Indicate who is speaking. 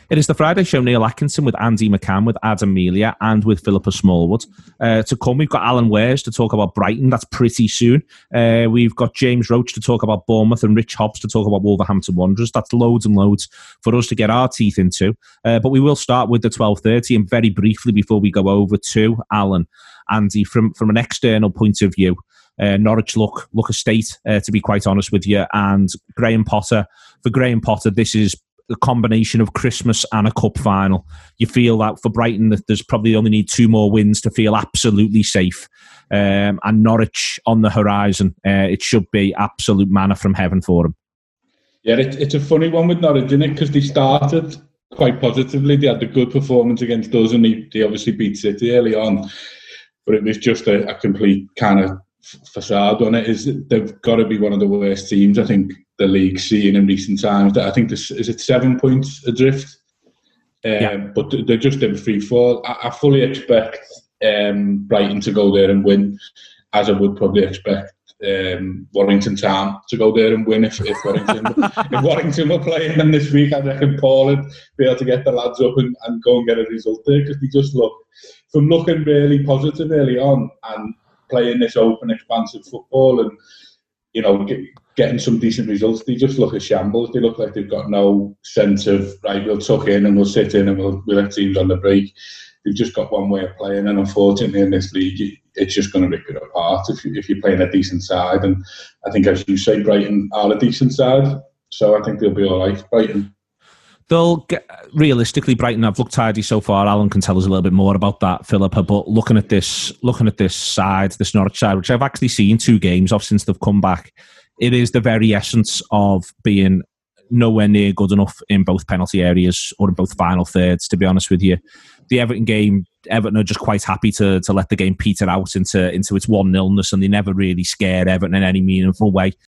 Speaker 1: It is the Friday show. Neil Atkinson with Andy McCann, with Adam Melia, and with Philippa Smallwood. To come, we've got Alan Wares to talk about Brighton. That's pretty soon. We've got James Roach to talk about Bournemouth and Rich Hobbs to talk about Wolverhampton Wanderers. That's loads and loads for us to get our teeth into. But we will start with the 12:30, and very briefly before we go over to Alan, Andy, from an external point of view, Norwich look a state, to be quite honest with you. And Graham Potter, this is a combination of Christmas and a cup final. You feel that for Brighton that there's probably only need 2 more wins to feel absolutely safe. And Norwich on the horizon, it should be absolute manna from heaven for them.
Speaker 2: Yeah, it's a funny one with Norwich, isn't it? Because they started quite positively. They had a good performance against us, and they obviously beat City early on. But it was just a complete kind of facade on it. They've got to be one of the worst teams, I think, the league's seen in recent times. I think is it 7 points adrift? But they're just in free fall. I fully expect Brighton to go there and win, as I would probably expect Warrington Town to go there and win if Warrington were playing them this week. I reckon Paul would be able to get the lads up and go and get a result there, because they just from looking really positive early on and playing this open, expansive football and, you know, getting some decent results, they just look a shambles. They look like they've got no sense of, right, we'll tuck in and we'll sit in and we'll let teams on the break. They've just got one way of playing, and unfortunately in this league, it's just going to rip it apart if you're playing a decent side. And I think, as you say, Brighton are a decent side, so I think they'll be all right, Brighton.
Speaker 1: Realistically, Brighton have looked tidy so far. Alan can tell us a little bit more about that, Philippa. But looking at this side, this Norwich side, which I've actually seen 2 games of since they've come back, it is the very essence of being nowhere near good enough in both penalty areas or in both final thirds, to be honest with you. The Everton game, Everton are just quite happy to let the game peter out into its 1-0-ness, and they never really scare Everton in any meaningful way.